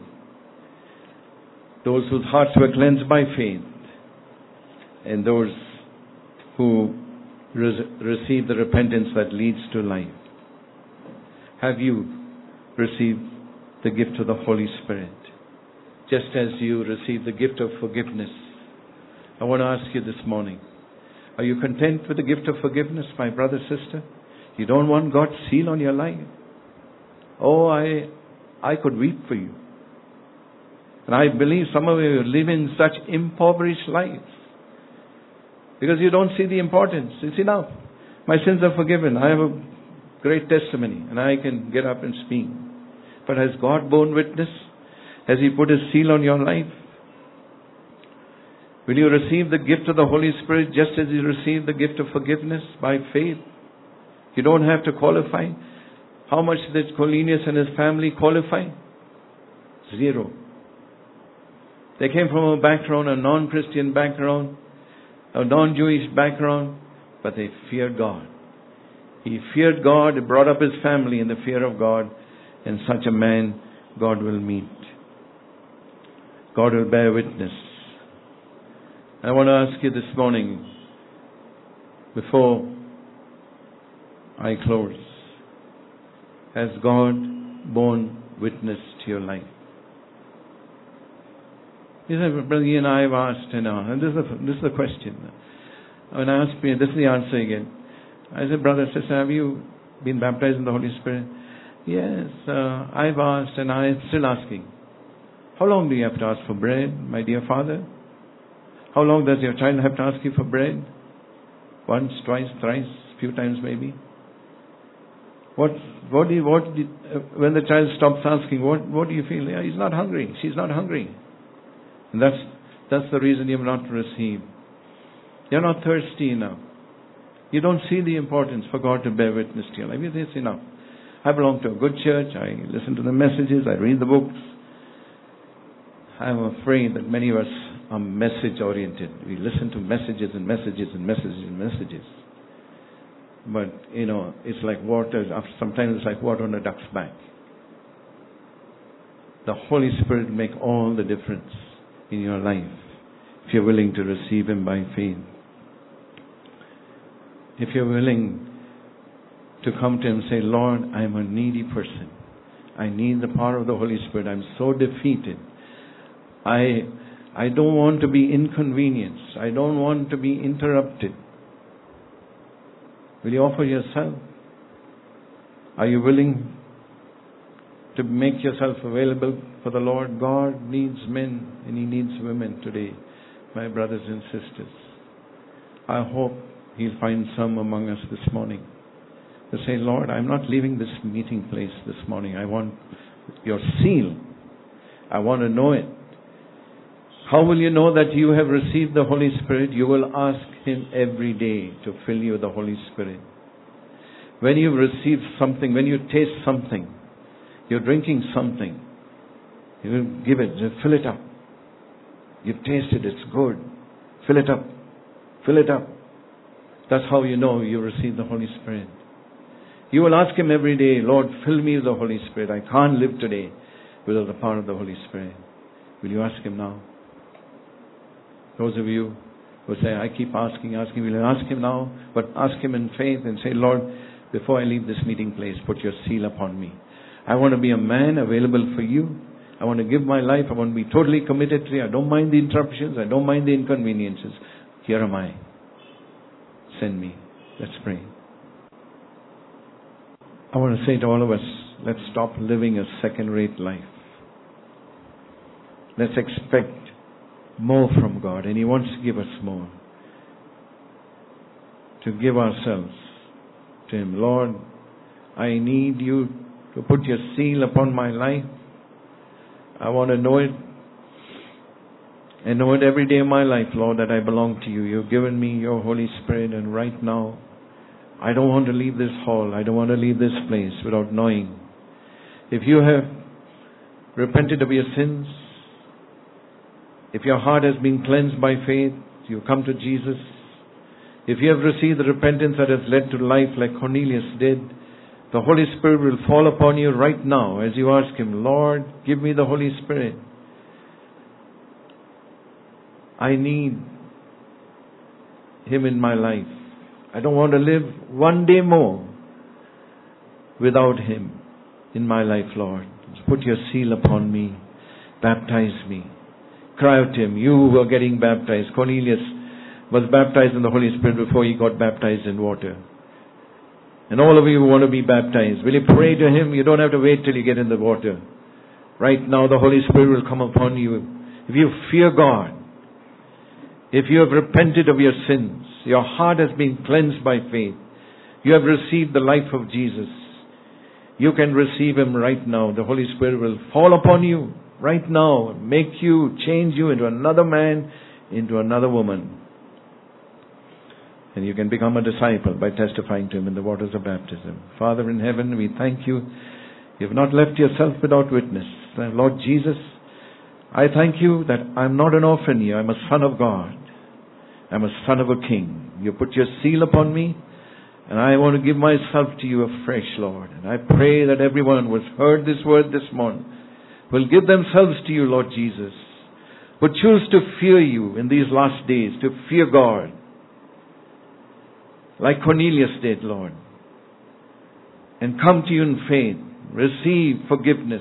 Speaker 1: Those whose hearts were cleansed by faith. And those who re- received the repentance that leads to life. Have you received the gift of the Holy Spirit? Just as you received the gift of forgiveness. I want to ask you this morning, are you content with the gift of forgiveness, my brother, sister? You don't want God's seal on your life? Oh, I I could weep for you. And I believe some of you live in such impoverished lives. Because you don't see the importance. It's enough. My sins are forgiven. I have a great testimony. And I can get up and speak. But has God borne witness? Has he put his seal on your life? Will you receive the gift of the Holy Spirit just as you received the gift of forgiveness by faith? You don't have to qualify. How much did Cornelius and his family qualify? Zero. They came from a background, a non-Christian background, a non-Jewish background, but they feared God. He feared God, he brought up his family in the fear of God, and such a man God will meet. God will bear witness. I want to ask you this morning, before I close, has God borne witness to your life? You said, Brother Ian, I've asked, and, and this is the, this is the question. When I asked me, this is the answer again. I said, brother, sister, have you been baptized in the Holy Spirit? Yes, uh, I've asked, and I'm still asking. How long do you have to ask for bread, my dear father? How long does your child have to ask you for bread? Once, twice, thrice, few times maybe? What, what do you, what do you, uh, when the child stops asking, what, what do you feel? Yeah, he's not hungry. She's not hungry. And that's, that's the reason you have not received. You're not thirsty enough. You don't see the importance for God to bear witness to your life. It's enough. I belong to a good church. I listen to the messages. I read the books. I'm afraid that many of us are message oriented. We listen to messages and messages and messages and messages. But, you know, it's like water. Sometimes it's like water on a duck's back. The Holy Spirit will make all the difference in your life if you're willing to receive him by faith. If you're willing to come to him and say, Lord, I'm a needy person. I need the power of the Holy Spirit. I'm so defeated. I I don't want to be inconvenienced. I don't want to be interrupted. Will you offer yourself? Are you willing to make yourself available for the Lord? God needs men and he needs women today, my brothers and sisters. I hope he'll find some among us this morning to say, Lord, I'm not leaving this meeting place this morning. I want your seal. I want to know it. How will you know that you have received the Holy Spirit? You will ask him every day to fill you with the Holy Spirit. When you've received something, when you taste something, you're drinking something, You give it, just fill it up. You've tasted it's good. Fill it up. Fill it up. That's how you know you receive the Holy Spirit. You will ask Him every day, Lord, fill me with the Holy Spirit. I can't live today without the power of the Holy Spirit. Will you ask Him now? Those of you who say, I keep asking, asking, will you ask Him now? But ask Him in faith and say, Lord, before I leave this meeting place, put your seal upon me. I want to be a man available for you. I want to give my life. I want to be totally committed to you. I don't mind the interruptions. I don't mind the inconveniences. Here am I. Send me. Let's pray. I want to say to all of us, let's stop living a second-rate life. Let's expect more from God, and He wants to give us more. To give ourselves to Him. Lord, I need you to put your seal upon my life. I want to know it and know it every day of my life, Lord, that I belong to you. You've given me your Holy Spirit, and right now I don't want to leave this hall. I don't want to leave this place without knowing. If you have repented of your sins, if your heart has been cleansed by faith, you come to Jesus. If you have received the repentance that has led to life like Cornelius did, the Holy Spirit will fall upon you right now as you ask Him, Lord, give me the Holy Spirit. I need Him in my life. I don't want to live one day more without Him in my life, Lord. Put your seal upon me. Baptize me. Cry out to Him. You who are getting baptized. Cornelius was baptized in the Holy Spirit before he got baptized in water. And all of you who want to be baptized, will you pray to Him? You don't have to wait till you get in the water. Right now the Holy Spirit will come upon you. If you fear God, if you have repented of your sins, your heart has been cleansed by faith, you have received the life of Jesus, you can receive Him right now. The Holy Spirit will fall upon you right now, make you, change you into another man, into another woman. And you can become a disciple by testifying to Him in the waters of baptism. Father in heaven, we thank you. You have not left yourself without witness. Lord Jesus, I thank you that I'm not an orphan here. I'm a son of God. I'm a son of a king. You put your seal upon me, and I want to give myself to you afresh, Lord. And I pray that everyone who has heard this word this morning will give themselves to you, Lord Jesus. Will choose to fear you in these last days, to fear God. Like Cornelius did, Lord. And come to you in faith. Receive forgiveness.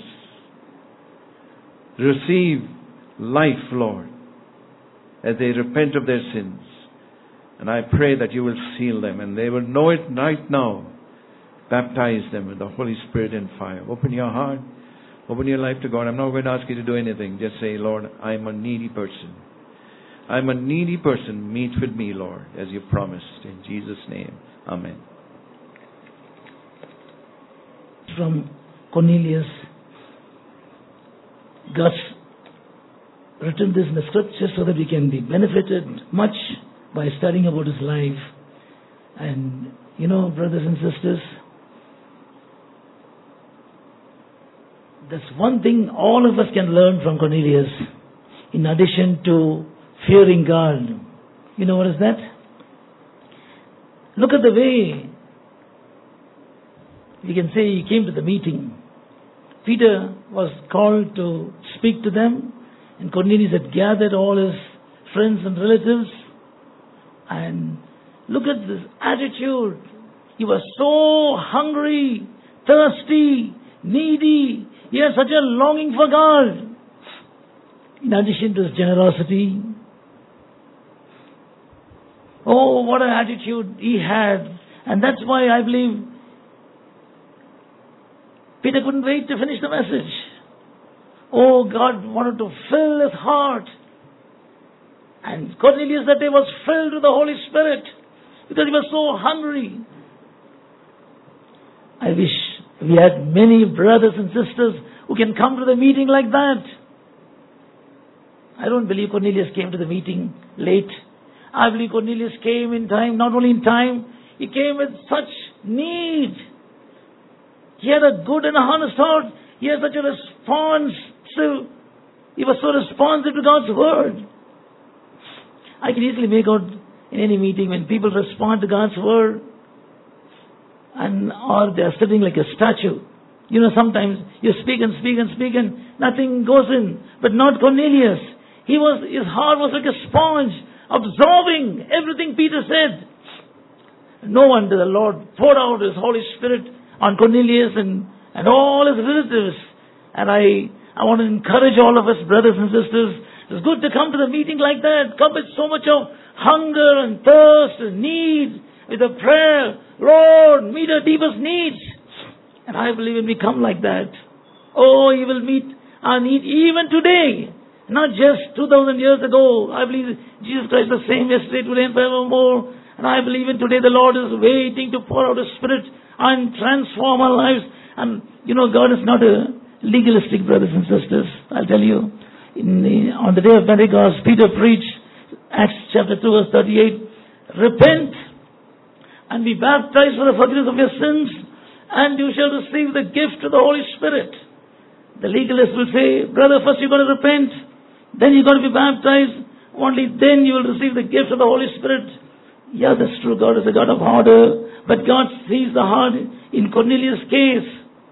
Speaker 1: Receive life, Lord, as they repent of their sins. And I pray that you will seal them and they will know it right now. Baptize them with the Holy Spirit and fire. Open your heart. Open your life to God. I'm not going to ask you to do anything. Just say, Lord, I'm a needy person. I'm a needy person. Meet with me, Lord, as you promised. In Jesus' name. Amen.
Speaker 2: From Cornelius, God's written this in the scripture so that we can be benefited much by studying about his life. And you know, brothers and sisters, there's one thing all of us can learn from Cornelius in addition to fearing God. You know what is that? Look at the way we can say he came to the meeting. Peter was called to speak to them, and Cornelius had gathered all his friends and relatives. And look at this attitude. He was so hungry, thirsty, needy. He had such a longing for God. In addition to his generosity, oh, what an attitude he had. And that's why I believe Peter couldn't wait to finish the message. Oh, God wanted to fill his heart. And Cornelius that day was filled with the Holy Spirit because he was so hungry. I wish we had many brothers and sisters who can come to the meeting like that. I don't believe Cornelius came to the meeting late. I believe Cornelius came in time. Not only in time, he came with such need. He had a good and honest heart. He had such a responsive He was so responsive to God's word. I can easily make out in any meeting when people respond to God's word, and or they are sitting like a statue. You know, sometimes you speak and speak and speak and nothing goes in. But not Cornelius. He was, his heart was like a sponge, absorbing everything Peter said. No wonder the Lord poured out His Holy Spirit on Cornelius and, and all his relatives. And I, I want to encourage all of us, brothers and sisters, it's good to come to the meeting like that. Come with so much of hunger and thirst and need, with a prayer, Lord, meet our deepest needs. And I believe when we come like that, oh, He will meet our need even today. Not just two thousand years ago. I believe Jesus Christ is the same yesterday, today and forevermore. And I believe in today the Lord is waiting to pour out His Spirit and transform our lives. And you know, God is not a legalistic, brothers and sisters. I'll tell you, in the, on the day of Pentecost, Peter preached, Acts chapter two verse thirty-eight, repent and be baptized for the forgiveness of your sins, and you shall receive the gift of the Holy Spirit. The legalist will say, brother, first you've got to repent, then you've got to be baptized, only then you will receive the gift of the Holy Spirit. Yeah, that's true. God is a God of order, but God sees the heart. In Cornelius' case,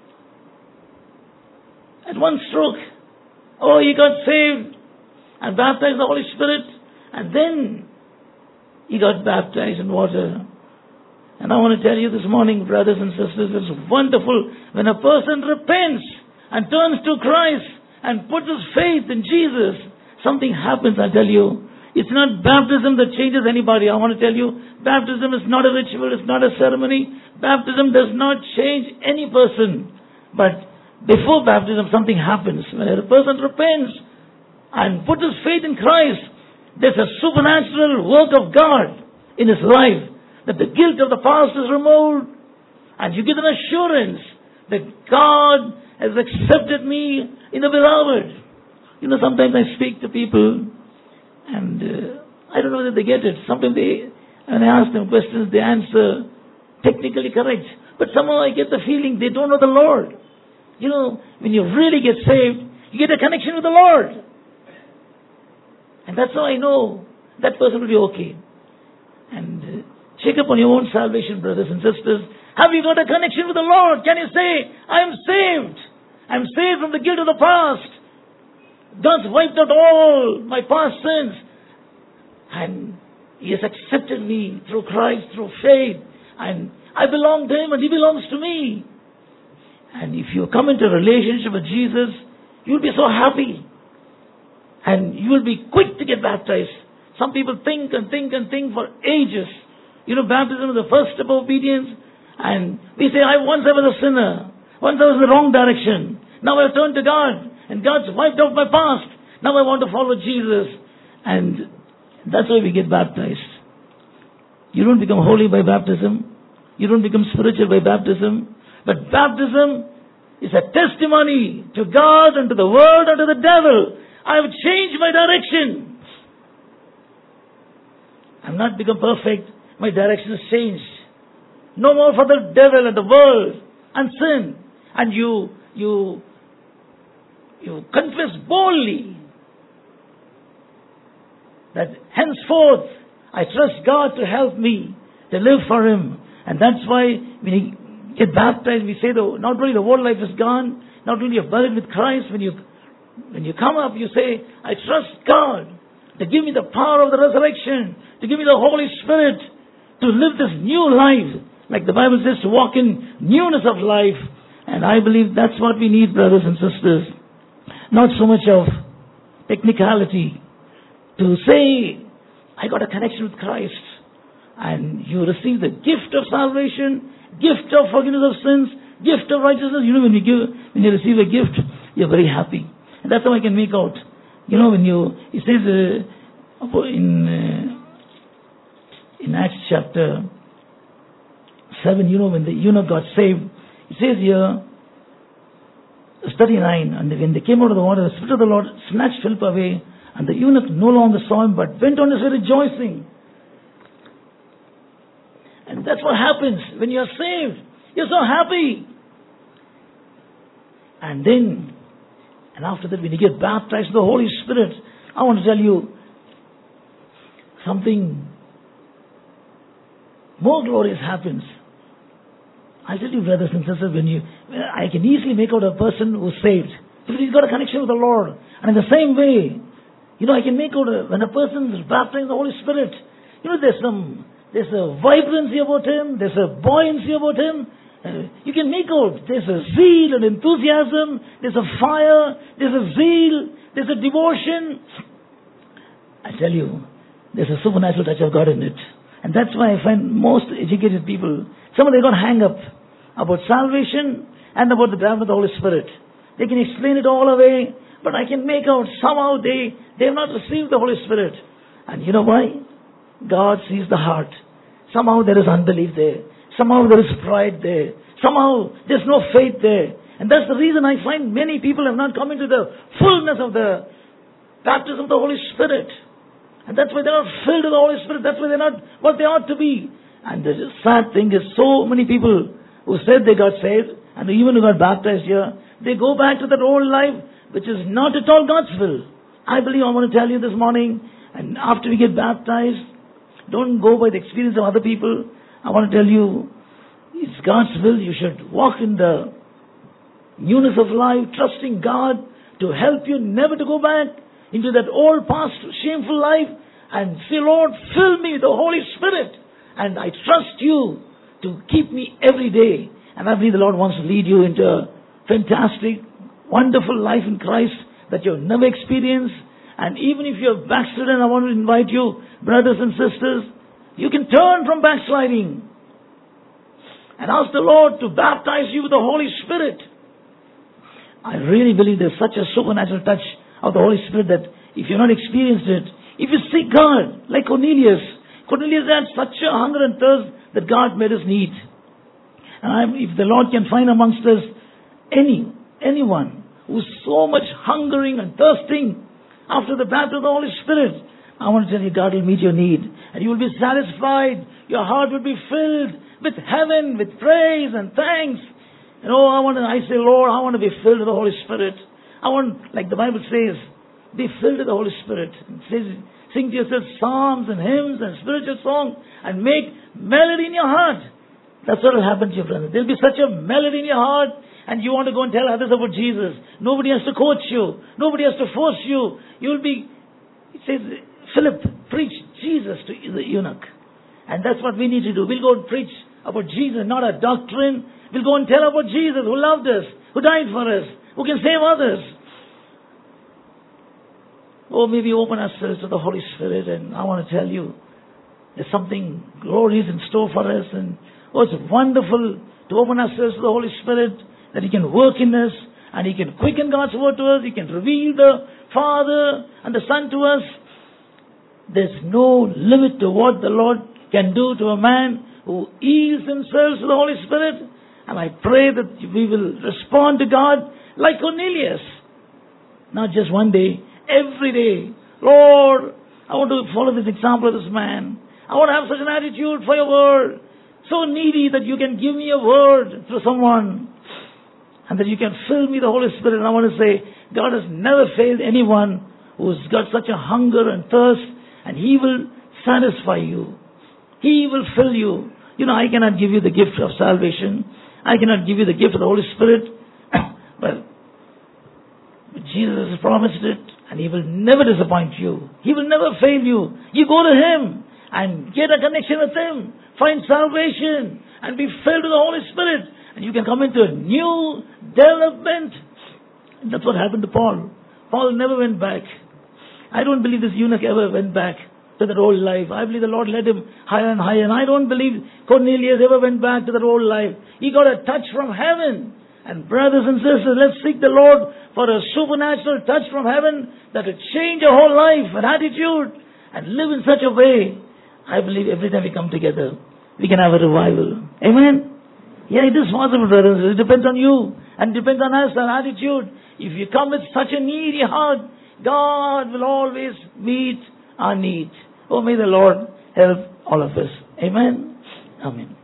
Speaker 2: at one stroke, oh, he got saved and baptized the Holy Spirit, and then he got baptized in water. And I want to tell you this morning, brothers and sisters, it's wonderful when a person repents and turns to Christ and puts his faith in Jesus. Something happens, I tell you. It's not baptism that changes anybody. I want to tell you, baptism is not a ritual, it's not a ceremony. Baptism does not change any person. But before baptism, something happens. When a person repents and puts his faith in Christ, there's a supernatural work of God in his life, that the guilt of the past is removed, and you get an assurance that God has accepted me in the beloved. You know, sometimes I speak to people, and uh, I don't know whether they get it. Sometimes they, when I ask them questions, they answer technically correct, but somehow I get the feeling they don't know the Lord. You know, when you really get saved, you get a connection with the Lord. And that's how I know that person will be okay. And uh, check up on your own salvation, brothers and sisters. Have you got a connection with the Lord? Can you say, I am saved. I am saved from the guilt of the past. God's wiped out all my past sins. And He has accepted me through Christ, through faith. And I belong to Him and He belongs to me. And if you come into a relationship with Jesus, you'll be so happy. And you will be quick to get baptized. Some people think and think and think for ages. You know, baptism is the first step of obedience. And we say, I once I was a sinner. Once I was in the wrong direction. Now I have turned to God. And God's wiped out my past. Now I want to follow Jesus. And that's why we get baptized. You don't become holy by baptism. You don't become spiritual by baptism. But baptism is a testimony to God and to the world and to the devil. I have changed my direction. I've not become perfect. My direction has changed. No more for the devil and the world and sin. And you, you, you confess boldly that henceforth I trust God to help me to live for Him. And that's why when you get baptized, we say the, not only the old life is gone, not only you're buried with Christ, when you, when you come up, you say, I trust God to give me the power of the resurrection, to give me the Holy Spirit, to live this new life, like the Bible says, to walk in newness of life. And I believe that's what we need, brothers and sisters. Not so much of technicality. To say, I got a connection with Christ. And you receive the gift of salvation, gift of forgiveness of sins, gift of righteousness. You know, when you give, when you receive a gift, you're very happy. And that's how I can make out. You know, when you, it says uh, in, uh, in Acts chapter seven, you know, when the eunuch got saved, it says here, verse thirty-nine, and when they came out of the water, the Spirit of the Lord snatched Philip away, and the eunuch no longer saw him, but went on his way rejoicing. And that's what happens when you are saved. You're so happy. And then And after that, when you get baptized in the Holy Spirit, I want to tell you something more glorious happens. I'll tell you, brothers and sisters, when you, I can easily make out a person who's saved, because he's got a connection with the Lord. And in the same way, you know, I can make out a, when a person is baptized in the Holy Spirit, you know, there's some, there's a vibrancy about him, there's a buoyancy about him. Uh, you can make out there's a zeal and enthusiasm, there's a fire, there's a zeal, there's a devotion. I tell you, there's a supernatural touch of God in it. And that's why I find most educated people, some of them got hang up about salvation and about the baptism of the Holy Spirit. They can explain it all away, but I can make out somehow they, they have not received the Holy Spirit. And you know why? God sees the heart. Somehow there is unbelief there. Somehow there is pride there. Somehow there's no faith there. And that's the reason I find many people have not come into the fullness of the baptism of the Holy Spirit. And that's why they're not filled with the Holy Spirit. That's why they're not what they ought to be. And the sad thing is, so many people who said they got saved, and even who got baptized here, they go back to that old life, which is not at all God's will. I believe I want to tell you this morning, and after we get baptized, don't go by the experience of other people. I want to tell you, it's God's will. You should walk in the newness of life, trusting God to help you never to go back into that old past shameful life, and say, Lord, fill me with the Holy Spirit, and I trust you to keep me every day. And I believe the Lord wants to lead you into a fantastic, wonderful life in Christ that you've never experienced. And even if you're backslidden, I want to invite you, brothers and sisters, you can turn from backsliding and ask the Lord to baptize you with the Holy Spirit. I really believe there's such a supernatural touch of the Holy Spirit that if you've not experienced it, if you seek God, like Cornelius, Cornelius had such a hunger and thirst that God made us need. And I'm, if the Lord can find amongst us any, anyone who's so much hungering and thirsting after the baptism of the Holy Spirit, I want to tell you, God will meet your need. And you will be satisfied. Your heart will be filled with heaven, with praise and thanks. You know, I want to, I say, Lord, I want to be filled with the Holy Spirit. I want, like the Bible says, be filled with the Holy Spirit. It says, sing to yourself psalms and hymns and spiritual songs and make melody in your heart. That's what will happen to you, brother. There'll be such a melody in your heart, and you want to go and tell others about Jesus. Nobody has to coach you. Nobody has to force you. You'll be, it says, Philip, preach Jesus to the eunuch. And that's what we need to do. We'll go and preach about Jesus, not a doctrine. We'll go and tell about Jesus who loved us, who died for us, who can save others. Oh, maybe open ourselves to the Holy Spirit, and I want to tell you, there's something glorious in store for us, and oh, it's wonderful to open ourselves to the Holy Spirit, that He can work in us, and He can quicken God's word to us, He can reveal the Father and the Son to us. There's no limit to what the Lord can do to a man who yields himself to the Holy Spirit. And I pray that we will respond to God like Cornelius. Not just one day, every day. Lord, I want to follow this example of this man. I want to have such an attitude for your word. So needy that you can give me a word through someone. And that you can fill me with the Holy Spirit. And I want to say, God has never failed anyone who's got such a hunger and thirst. And He will satisfy you. He will fill you. You know, I cannot give you the gift of salvation. I cannot give you the gift of the Holy Spirit. But Jesus has promised it, and He will never disappoint you. He will never fail you. You go to Him and get a connection with Him. Find salvation and be filled with the Holy Spirit. And you can come into a new development. And that's what happened to Paul. Paul never went back. I don't believe this eunuch ever went back to that old life. I believe the Lord led him higher and higher. And I don't believe Cornelius ever went back to that old life. He got a touch from heaven. And brothers and sisters, let's seek the Lord for a supernatural touch from heaven that will change your whole life and attitude and live in such a way. I believe every time we come together, we can have a revival. Amen? Yeah, it is possible, brothers. It depends on you and depends on us, our attitude. If you come with such a needy heart, God will always meet our need. Oh, may the Lord help all of us. Amen? Amen.